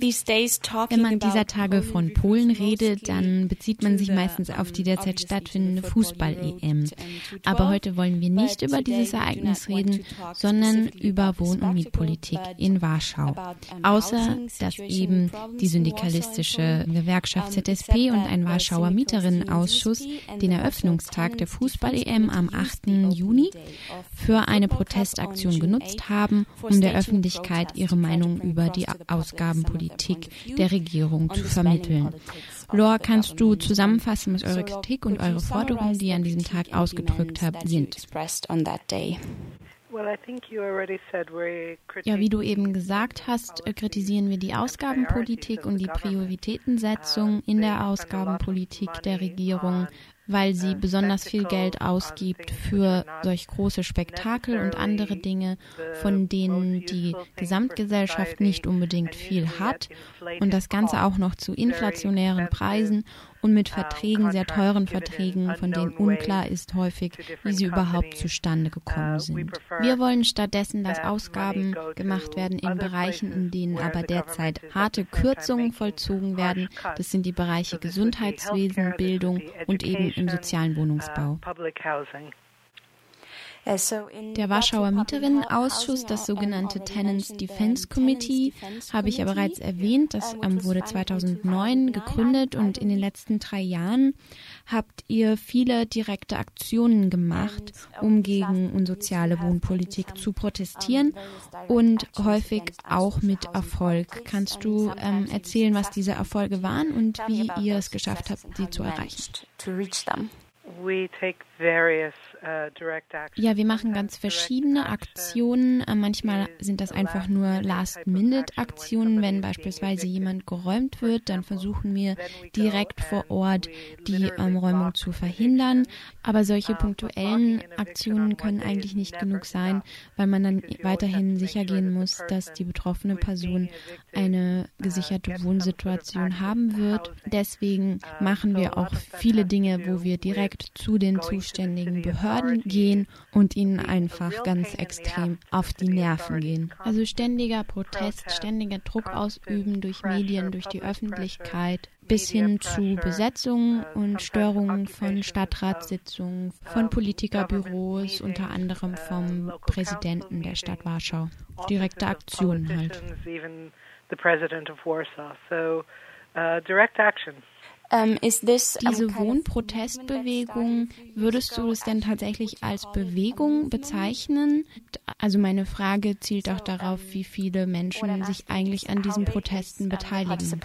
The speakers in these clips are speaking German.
Wenn man dieser Tage von Polen redet, dann bezieht man sich meistens auf die derzeit stattfindende Fußball-EM. Aber heute wollen wir nicht über dieses Ereignis reden, sondern über Wohn- und Mietpolitik in Warschau. Außer, dass eben die syndikalistische Gewerkschaft ZSP und ein Warschauer Mieterinnenausschuss den Eröffnungstag der Fußball-EM am 8. Juni für eine Protestaktion genutzt haben, um der Öffentlichkeit ihre Meinung über die Ausgabenpolitik der Regierung zu vermitteln. Laura, kannst du zusammenfassen, was eure Kritik und eure Forderungen, die ihr an diesem Tag ausgedrückt habt, sind? Ja, wie du eben gesagt hast, kritisieren wir die Ausgabenpolitik und die Prioritätensetzung in der Ausgabenpolitik der Regierung, weil sie besonders viel Geld ausgibt für solch große Spektakel und andere Dinge, von denen die Gesamtgesellschaft nicht unbedingt viel hat, und das Ganze auch noch zu inflationären Preisen und mit Verträgen, sehr teuren Verträgen, von denen unklar ist häufig, wie sie überhaupt zustande gekommen sind. Wir wollen stattdessen, dass Ausgaben gemacht werden in Bereichen, in denen aber derzeit harte Kürzungen vollzogen werden. Das sind die Bereiche Gesundheitswesen, Bildung und eben im sozialen Wohnungsbau. Der Warschauer Mieterinnenausschuss, das sogenannte Tenants Defense Committee, habe ich ja bereits erwähnt. Das wurde 2009 gegründet und in den letzten 3 Jahren habt ihr viele direkte Aktionen gemacht, um gegen unsoziale Wohnpolitik zu protestieren und häufig auch mit Erfolg. Kannst du erzählen, was diese Erfolge waren und wie ihr es geschafft habt, sie zu erreichen? Ja, wir machen ganz verschiedene Aktionen. Manchmal sind das einfach nur Last-Minute-Aktionen. Wenn beispielsweise jemand geräumt wird, dann versuchen wir direkt vor Ort die Räumung zu verhindern. Aber solche punktuellen Aktionen können eigentlich nicht genug sein, weil man dann weiterhin sicher gehen muss, dass die betroffene Person eine gesicherte Wohnsituation haben wird. Deswegen machen wir auch viele Dinge, wo wir direkt zu den zuständigen Behörden gehen und ihnen einfach ganz extrem auf die Nerven gehen. Also ständiger Protest, ständiger Druck ausüben durch Medien, durch die Öffentlichkeit, bis hin zu Besetzungen und Störungen von Stadtratssitzungen, von Politikerbüros, unter anderem vom Präsidenten der Stadt Warschau. Direkte Aktionen halt. Diese Wohnprotestbewegung, würdest du es denn tatsächlich als Bewegung bezeichnen? Also meine Frage zielt auch darauf, wie viele Menschen sich eigentlich an diesen Protesten beteiligen.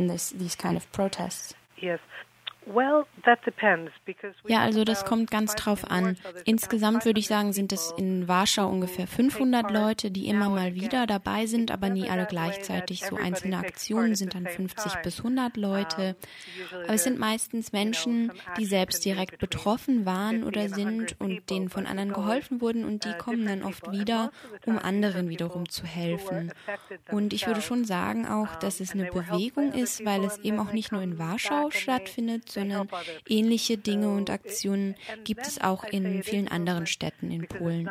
Ja, also das kommt ganz drauf an. Insgesamt würde ich sagen, sind es in Warschau ungefähr 500 Leute, die immer mal wieder dabei sind, aber nie alle gleichzeitig. So einzelne Aktionen sind dann 50 bis 100 Leute. Aber es sind meistens Menschen, die selbst direkt betroffen waren oder sind und denen von anderen geholfen wurden, und die kommen dann oft wieder, um anderen wiederum zu helfen. Und ich würde schon sagen auch, dass es eine Bewegung ist, weil es eben auch nicht nur in Warschau stattfindet, sondern ähnliche Dinge und Aktionen gibt es auch in vielen anderen Städten in Polen.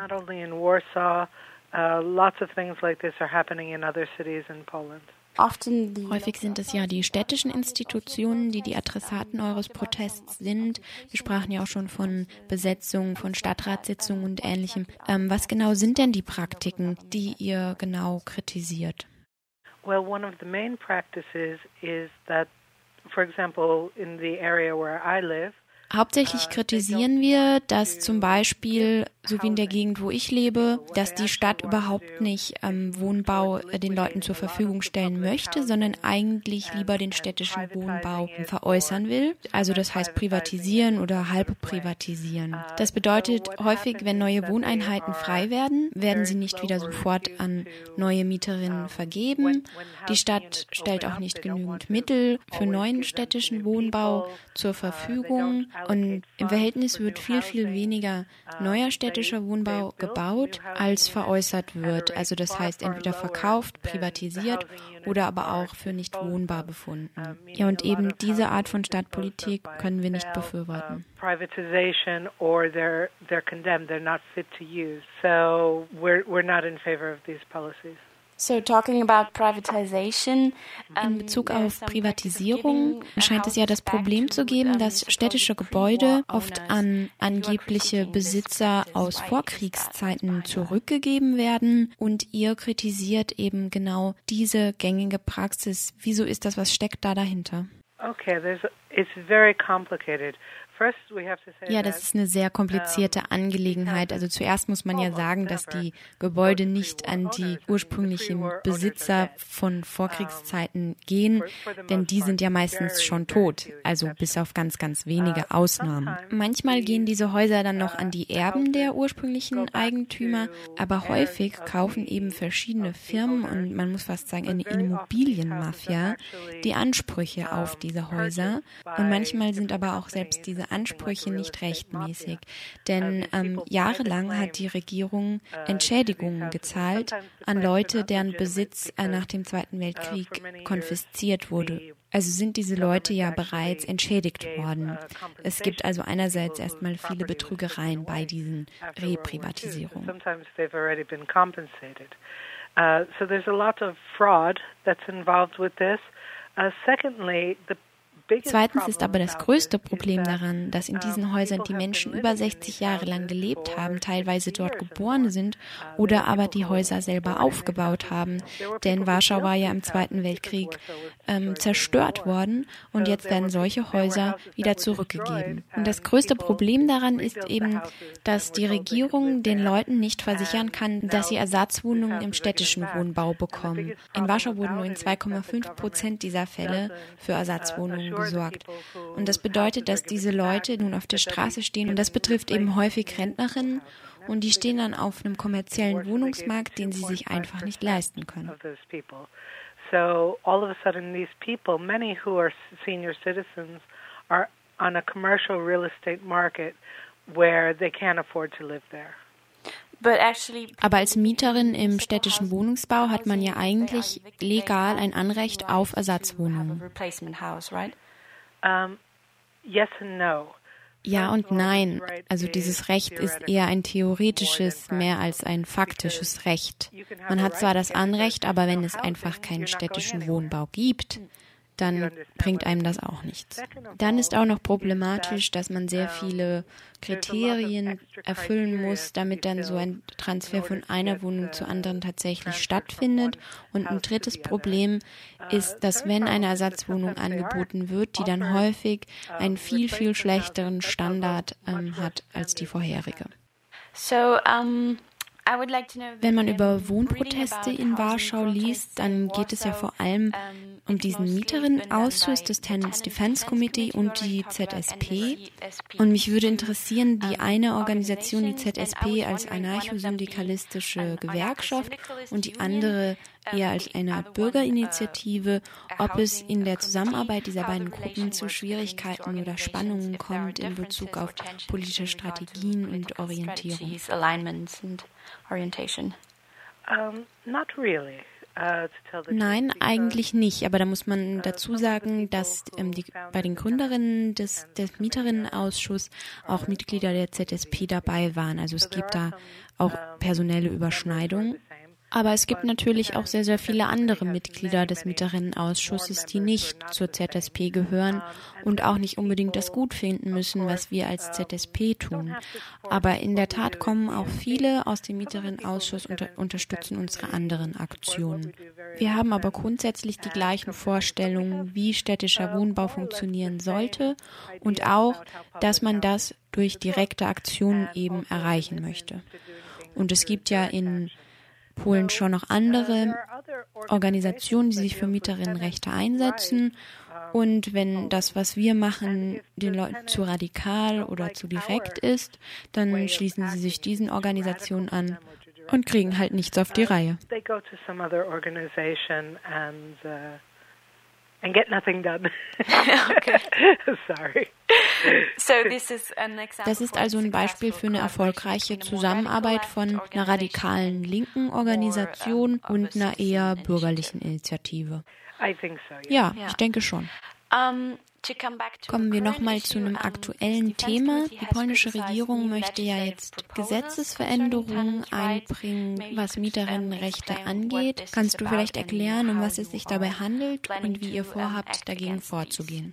Häufig sind es ja die städtischen Institutionen, die die Adressaten eures Protests sind. Wir sprachen ja auch schon von Besetzungen, von Stadtratssitzungen und Ähnlichem. Was genau sind denn die Praktiken, die ihr genau kritisiert? Well, one of the main practices is that, for example, in the area where I live, Hauptsächlich kritisieren wir, dass zum Beispiel, so wie in der Gegend, wo ich lebe, dass die Stadt überhaupt nicht Wohnbau den Leuten zur Verfügung stellen möchte, sondern eigentlich lieber den städtischen Wohnbau veräußern will. Also das heißt privatisieren oder halb privatisieren. Das bedeutet häufig, wenn neue Wohneinheiten frei werden, werden sie nicht wieder sofort an neue Mieterinnen vergeben. Die Stadt stellt auch nicht genügend Mittel für neuen städtischen Wohnbau zur Verfügung. Und im Verhältnis wird viel, viel weniger neuer städtischer Wohnbau gebaut, als veräußert wird. Also das heißt entweder verkauft, privatisiert oder aber auch für nicht wohnbar befunden. Ja, und eben diese Art von Stadtpolitik können wir nicht befürworten. Privatization or they're condemned, they're not fit to use. So we're not in favor of these policies. So talking about privatization, in Bezug auf Privatisierung scheint es ja das Problem zu geben, dass städtische Gebäude oft an angebliche Besitzer aus Vorkriegszeiten zurückgegeben werden und ihr kritisiert eben genau diese gängige Praxis. Wieso ist das, was steckt da dahinter? Okay, it's very complicated. Ja, das ist eine sehr komplizierte Angelegenheit. Also zuerst muss man ja sagen, dass die Gebäude nicht an die ursprünglichen Besitzer von Vorkriegszeiten gehen, denn die sind ja meistens schon tot, also bis auf ganz, ganz wenige Ausnahmen. Manchmal gehen diese Häuser dann noch an die Erben der ursprünglichen Eigentümer, aber häufig kaufen eben verschiedene Firmen und man muss fast sagen eine Immobilienmafia die Ansprüche auf diese Häuser und manchmal sind aber auch selbst diese Ansprüche nicht rechtmäßig, denn jahrelang hat die Regierung Entschädigungen gezahlt an Leute, deren Besitz nach dem Zweiten Weltkrieg konfisziert wurde. Also sind diese Leute ja bereits entschädigt worden. Es gibt also einerseits erstmal viele Betrügereien bei diesen Reprivatisierungen. So there's a lot of fraud that's involved with this. Secondly, Zweitens ist aber das größte Problem daran, dass in diesen Häusern die Menschen über 60 Jahre lang gelebt haben, teilweise dort geboren sind oder aber die Häuser selber aufgebaut haben. Denn Warschau war ja im Zweiten Weltkrieg zerstört worden und jetzt werden solche Häuser wieder zurückgegeben. Und das größte Problem daran ist eben, dass die Regierung den Leuten nicht versichern kann, dass sie Ersatzwohnungen im städtischen Wohnbau bekommen. In Warschau wurden nur in 2,5% dieser Fälle für Ersatzwohnungen gesorgt. Und das bedeutet, dass diese Leute nun auf der Straße stehen und das betrifft eben häufig Rentnerinnen und die stehen dann auf einem kommerziellen Wohnungsmarkt, den sie sich einfach nicht leisten können. So all of a sudden these people, many who are senior citizens, are on a commercial real estate market where they can't afford to live there. Aber als Mieterin im städtischen Wohnungsbau hat man ja eigentlich legal ein Anrecht auf Ersatzwohnungen. Yes and no. Ja und nein. Also dieses Recht ist eher ein theoretisches, mehr als ein faktisches Recht. Man hat zwar das Anrecht, aber wenn es einfach keinen städtischen Wohnbau gibt, dann bringt einem das auch nichts. Dann ist auch noch problematisch, dass man sehr viele Kriterien erfüllen muss, damit dann so ein Transfer von einer Wohnung zur anderen tatsächlich stattfindet. Und ein drittes Problem ist, dass wenn eine Ersatzwohnung angeboten wird, die dann häufig einen viel, viel schlechteren Standard hat als die vorherige. Wenn man über Wohnproteste in Warschau liest, dann geht es ja vor allem um diesen Mieterinnenausschuss des Tenants Defense Committee und die ZSP. Und mich würde interessieren, die eine Organisation, die ZSP, als anarcho-syndikalistische Gewerkschaft und die andere eher als eine Art Bürgerinitiative, ob es in der Zusammenarbeit dieser beiden Gruppen zu Schwierigkeiten oder Spannungen kommt in Bezug auf politische Strategien und Orientierung. Not really. Nein, eigentlich nicht. Aber da muss man dazu sagen, dass bei den Gründerinnen des Mieterinnenausschusses auch Mitglieder der ZSP dabei waren. Also es gibt da auch personelle Überschneidungen. Aber es gibt natürlich auch sehr, sehr viele andere Mitglieder des Mieterinnenausschusses, die nicht zur ZSP gehören und auch nicht unbedingt das gut finden müssen, was wir als ZSP tun. Aber in der Tat kommen auch viele aus dem Mieterinnenausschluss und unterstützen unsere anderen Aktionen. Wir haben aber grundsätzlich die gleichen Vorstellungen, wie städtischer Wohnbau funktionieren sollte und auch, dass man das durch direkte Aktionen eben erreichen möchte. Und es gibt ja in Polen schon noch andere Organisationen, die sich für Mieterinnenrechte einsetzen. Und wenn das, was wir machen, den Leuten zu radikal oder zu direkt ist, dann schließen sie sich diesen Organisationen an und kriegen halt nichts auf die Reihe. And get nothing done. Okay. Sorry. Das ist also ein Beispiel für eine erfolgreiche Zusammenarbeit von einer radikalen linken Organisation und einer eher bürgerlichen Initiative. I think so, Ja, ich denke schon. Kommen wir nochmal zu einem aktuellen Thema. Die polnische Regierung möchte ja jetzt Gesetzesveränderungen einbringen, was Mieterinnenrechte angeht. Kannst du vielleicht erklären, um was es sich dabei handelt und wie ihr vorhabt, dagegen vorzugehen?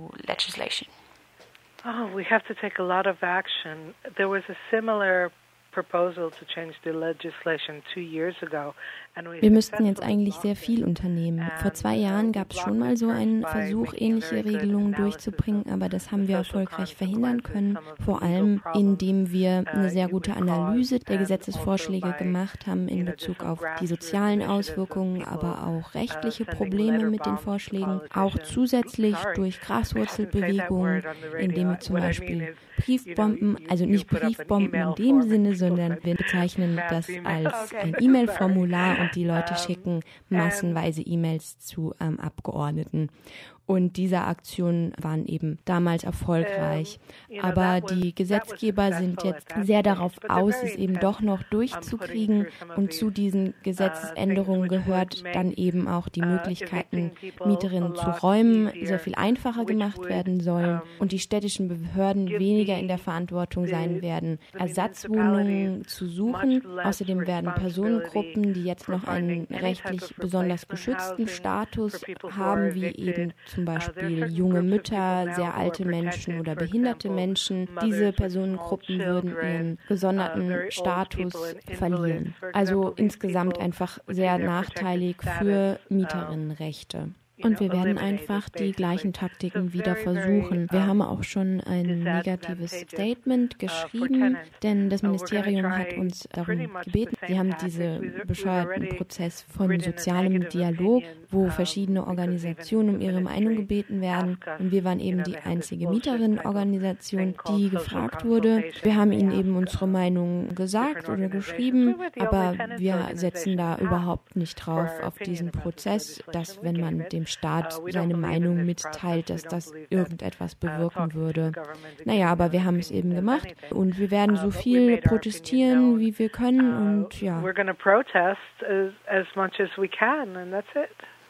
Oh, we have to take a lot of action. There was a similar proposal to change the legislation 2 years ago. Wir müssten jetzt eigentlich sehr viel unternehmen. Vor 2 Jahren gab es schon mal so einen Versuch, ähnliche Regelungen durchzubringen, aber das haben wir erfolgreich verhindern können, vor allem indem wir eine sehr gute Analyse der Gesetzesvorschläge gemacht haben in Bezug auf die sozialen Auswirkungen, aber auch rechtliche Probleme mit den Vorschlägen, auch zusätzlich durch Graswurzelbewegungen, indem wir zum Beispiel Briefbomben, also nicht Briefbomben in dem Sinne, sondern wir bezeichnen das als ein E-Mail-Formular und die Leute schicken massenweise E-Mails zu Abgeordneten. Und diese Aktionen waren eben damals erfolgreich. Aber die Gesetzgeber sind jetzt sehr darauf aus, es eben doch noch durchzukriegen. Und zu diesen Gesetzesänderungen gehört dann eben auch die Möglichkeiten, Mieterinnen zu räumen, sehr viel einfacher gemacht werden sollen und die städtischen Behörden weniger in der Verantwortung sein werden, Ersatzwohnungen zu suchen. Außerdem werden Personengruppen, die jetzt noch einen rechtlich besonders geschützten Status haben, wie eben zum Beispiel junge Mütter, sehr alte Menschen oder behinderte Menschen. Diese Personengruppen würden ihren gesonderten Status verlieren. Also insgesamt einfach sehr nachteilig für Mieterinnenrechte. Und wir werden einfach die gleichen Taktiken wieder versuchen. Wir haben auch schon ein negatives Statement geschrieben, denn das Ministerium hat uns darum gebeten. Sie haben diesen bescheuerten Prozess von sozialem Dialog, wo verschiedene Organisationen um ihre Meinung gebeten werden. Und wir waren eben die einzige Mieterinnenorganisation, die gefragt wurde. Wir haben ihnen eben unsere Meinung gesagt oder geschrieben, aber wir setzen da überhaupt nicht drauf auf diesen Prozess, dass wenn man dem Staat seine Meinung mitteilt, dass das irgendetwas bewirken würde. Naja, aber wir haben es eben gemacht und wir werden so viel protestieren, wie wir können und ja. We're going to protest as much as we can and that's it.